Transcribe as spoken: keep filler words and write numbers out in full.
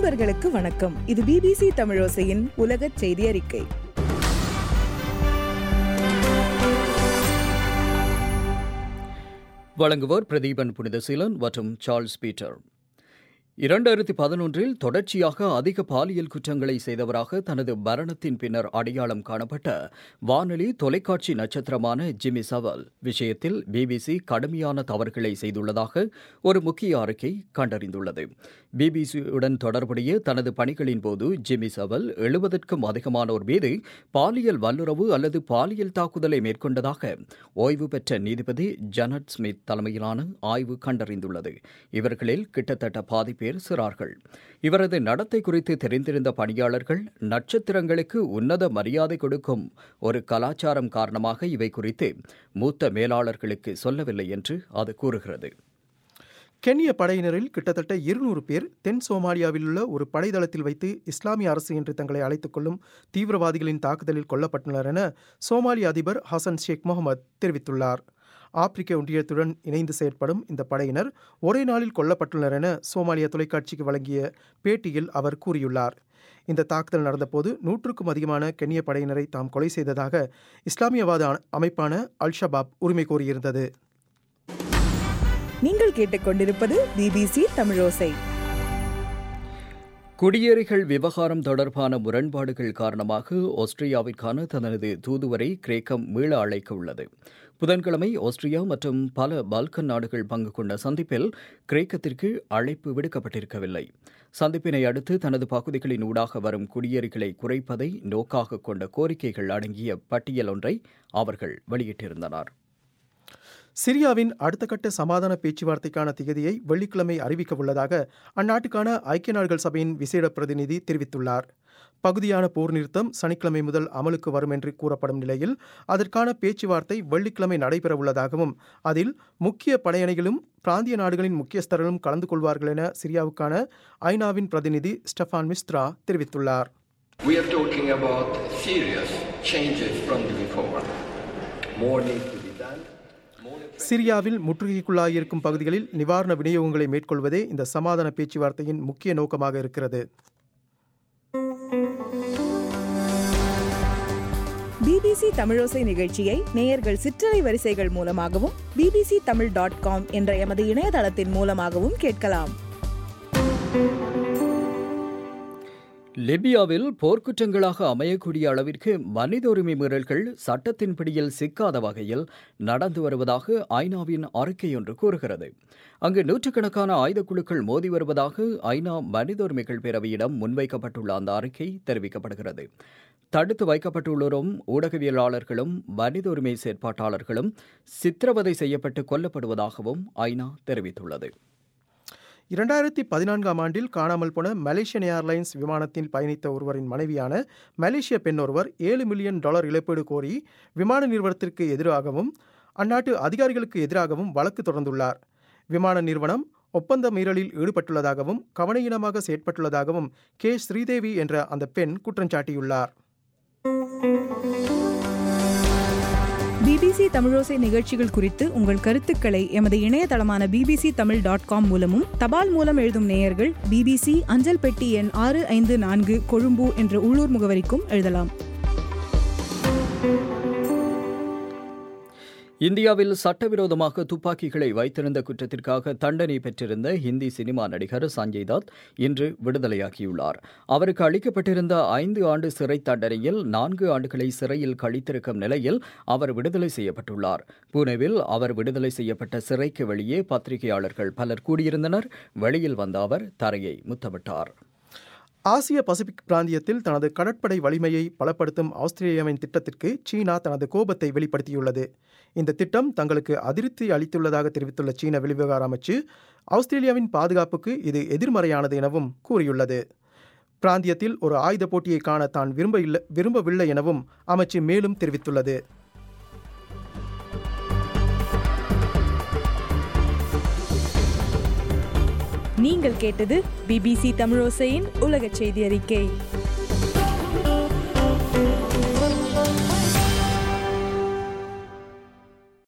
நண்பர்களுக்கு வணக்கம். இது பிபிசி தமிழோசையின் உலக செய்தி அறிக்கை. வழங்குவோர் பிரதீபன் புனிதசீலன் மற்றும் சார்ல்ஸ் பீட்டர். இரண்டாயிரத்தி பதினொன்றில் தொடர்ச்சியாக அதிக பாலியல் குற்றங்களை செய்தவராக தனது மரணத்தின் பின்னர் அடையாளம் காணப்பட்ட வானொலி தொலைக்காட்சி நட்சத்திரமான ஜிம்மி சவல் விஷயத்தில் பிபிசி கடுமையான தவறுகளை செய்துள்ளதாக ஒரு முக்கிய அறிக்கை கண்டறிந்துள்ளது. பிபிசியுடன் தொடர்புடைய தனது பணிகளின் போது ஜிம்மி சவல் எழுபதற்கும் அதிகமானோர் மீது பாலியல் வல்லுறவு அல்லது பாலியல் தாக்குதலை மேற்கொண்டதாக ஓய்வு பெற்ற நீதிபதி ஜனட் ஸ்மித் தலைமையிலான ஆய்வு கண்டறிந்துள்ளது. இவர்களில் கிட்டத்தட்ட பாதி பேர் சிறார்கள். இவரது நடத்தை குறித்து தெரிந்திருந்த பணியாளர்கள் நட்சத்திரங்களுக்கு உன்னத மரியாதை கொடுக்கும் ஒரு கலாச்சாரம் காரணமாக இவை குறித்து மூத்த மேலாளர்களுக்கு சொல்லவில்லை என்று அது கூறுகிறது. கென்ய படையினரில் கிட்டத்தட்ட இருநூறு பேர் தென் சோமாலியாவில் உள்ள ஒரு படைதளத்தில் வைத்து இஸ்லாமிய அரசு என்று தங்களை அழைத்துக் கொள்ளும் தீவிரவாதிகளின் தாக்குதலில் கொல்லப்பட்டனர் என சோமாலிய அதிபர் ஹசன் ஷேக் முகமது தெரிவித்துள்ளார். ஆப்பிரிக்க ஒன்றியத்துடன் இணைந்து செயற்படும் இந்த படையினர் ஒரே நாளில் கொல்லப்பட்டுள்ளனர் என சோமாலியா தொலைக்காட்சிக்கு வழங்கிய பேட்டியில் அவர் கூறியுள்ளார். இந்த தாக்குதல் நடந்தபோது நூற்றுக்கும் அதிகமான கென்ய படையினரை தாம் கொலை செய்ததாக இஸ்லாமியவாத அமைப்பான அல் ஷபாப் உரிமை கோரியிருந்தது. நீங்கள் கேட்டுக்கொண்டிருப்பது பிபிசி தமிழோசை. குடியேறிகள் விவகாரம் தொடர்பான முரண்பாடுகள் காரணமாக ஆஸ்திரியாவிற்கான தனது தூதுவரை கிரேக்கம் மீள அழைக்க உள்ளது. புதன்கிழமை ஆஸ்திரியா மற்றும் பல பால்கன் நாடுகள் பங்கு கொண்ட சந்திப்பில் கிரேக்கத்திற்கு அழைப்பு விடுக்கப்பட்டிருக்கவில்லை. சந்திப்பினை அடுத்து தனது பகுதிகளின் ஊடாக வரும் குடியேறிகளை குறைப்பதை நோக்காக கொண்ட கோரிக்கைகள் அடங்கிய பட்டியல் ஒன்றை அவர்கள் வெளியிட்டிருந்தனர். சிரியாவின் அடுத்த கட்ட சமாதான பேச்சுவார்த்தைக்கான திகதியை வெள்ளிக்கிழமை அறிவிக்க உள்ளதாக அந்நாட்டுக்கான ஐக்கிய நாடுகள் சபையின் விசேட பிரதிநிதி தெரிவித்துள்ளார். பகுதியான போர் நிறுத்தம் சனிக்கிழமை முதல் அமலுக்கு வரும் என்று கூறப்படும் நிலையில் அதற்கான பேச்சுவார்த்தை வெள்ளிக்கிழமை நடைபெறவுள்ளதாகவும் அதில் முக்கிய படையணிகளும் பிராந்திய நாடுகளின் முக்கியஸ்தர்களும் கலந்து கொள்வார்கள் என சிரியாவுக்கான ஐநாவின் பிரதிநிதி ஸ்டெஃபான் மிஸ்த்ரா தெரிவித்துள்ளார். We are talking about serious changes from the before. More needs to be done. சிரியாவில் முற்றுகைக்குள்ளாகியிருக்கும் பகுதிகளில் நிவாரண விநியோகங்களை மேற்கொள்வதே இந்த சமாதான பேச்சுவார்த்தையின் முக்கிய நோக்கமாக இருக்கிறது. பிபிசி தமிழோசை நிகழ்ச்சியை நேயர்கள் சிற்றலை வரிசைகள் மூலமாகவும் பிபிசி தமிழ் டாட் காம் என்ற எமது இணையதளத்தின் மூலமாகவும் கேட்கலாம். லிபியாவில் போர்க்குற்றங்களாக அமையக்கூடிய அளவிற்கு மனித உரிமை மீறல்கள் சட்டத்தின் பிடியில் சிக்காத வகையில் நடந்து வருவதாக ஐநாவின் அறிக்கை ஒன்று கூறுகிறது. அங்கு நூற்றுக்கணக்கான ஆயுதக்குழுக்கள் மோதி வருவதாக ஐநா மனித உரிமைகள் பேரவையிடம் முன்வைக்கப்பட்டுள்ள அந்த அறிக்கை தெரிவிக்கப்படுகிறது. தடுத்து வைக்கப்பட்டுள்ளோரும் ஊடகவியலாளர்களும் மனித உரிமை செயற்பாட்டாளர்களும் சித்திரவதை செய்யப்பட்டு கொல்லப்படுவதாகவும் ஐநா தெரிவித்துள்ளது. இரண்டாயிரத்தி பதினான்காம் ஆண்டில் காணாமல் போன மலேசியன் ஏர்லைன்ஸ் விமானத்தில் பயணித்த ஒருவரின் மனைவியான மலேசிய பெண் ஒருவர் ஏழு மில்லியன் டாலர் இழப்பீடு கோரி விமான நிறுவனத்திற்கு எதிராகவும் அந்நாட்டு அதிகாரிகளுக்கு எதிராகவும் வழக்கு தொடர்ந்துள்ளார். விமான நிறுவனம் ஒப்பந்த மீறலில் ஈடுபட்டுள்ளதாகவும் கவனயீனமாக செயற்பட்டுள்ளதாகவும் கே ஸ்ரீதேவி என்ற அந்த பெண் குற்றம் சாட்டியுள்ளார். பிபிசி தமிழோசை நிகழ்ச்சிகள் குறித்து உங்கள் கருத்துக்களை எமது இணையதளமான பிபிசி தமிழ் டாட் காம் மூலமும் தபால் மூலம் எழுதும் நேயர்கள் பிபிசி அஞ்சல் பெட்டி எண் ஆறு ஐந்து நான்கு கொழும்பு என்ற உள்ளூர் முகவரிக்கும் எழுதலாம். இந்தியாவில் சட்டவிரோதமாக துப்பாக்கிகளை வைத்திருந்த குற்றத்திற்காக தண்டனை பெற்றிருந்த ஹிந்தி சினிமா நடிகர் சஞ்சய் தத் இன்று விடுதலையாகியுள்ளார். அவருக்கு அளிக்கப்பட்டிருந்த ஐந்து ஆண்டு சிறை தண்டனையில் நான்கு ஆண்டுகளை சிறையில் கழித்திருக்கும் நிலையில் அவர் விடுதலை செய்யப்பட்டுள்ளார். புனேவில் அவர் விடுதலை செய்யப்பட்ட சிறைக்கு வெளியே பத்திரிகையாளர்கள் பலர் கூடியிருந்தனர். வெளியில் வந்த அவர் தரையை முத்தமிட்டார். ஆசிய பசிபிக் பிராந்தியத்தில் தனது கடற்படை வலிமையை பலப்படுத்தும் ஆஸ்திரேலியாவின் திட்டத்திற்கு சீனா தனது கோபத்தை வெளிப்படுத்தியுள்ளது. இந்த திட்டம் தங்களுக்கு அதிருப்தி அளித்துள்ளதாக தெரிவித்துள்ள சீன வெளிவிவகார அமைச்சு ஆஸ்திரேலியாவின் பாதுகாப்புக்கு இது எதிர்மறையானது எனவும் கூறியுள்ளது. பிராந்தியத்தில் ஒரு ஆயுத போட்டியை காண தான் விரும்ப விரும்பவில்லை எனவும் அமைச்சு மேலும் தெரிவித்துள்ளது. நீங்கள் கேட்டது பிபிசி தமிழோசையின் உலக செய்தி அறிக்கை.